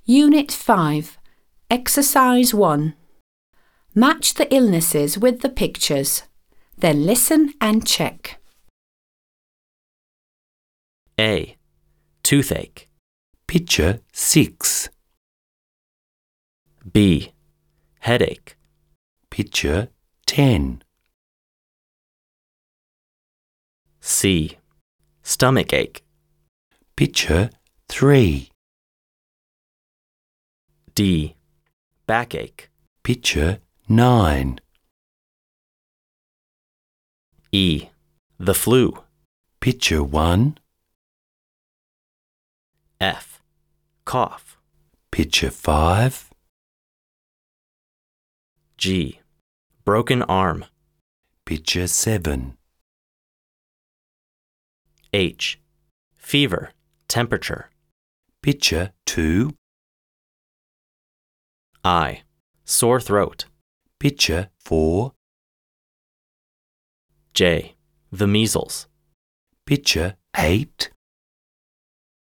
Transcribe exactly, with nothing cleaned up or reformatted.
Unit five, Exercise one. Match the illnesses with the pictures. Then listen and check. A. Toothache. Picture six. B. Headache. Picture ten. C. Stomach ache. Picture three. D. Backache. Picture nine. E. The flu. Picture one. F. Cough. Picture five. G. Broken arm. Picture seven. H. Fever, temperature. Picture two. I. Sore throat. Picture four. J. The measles. Picture eight.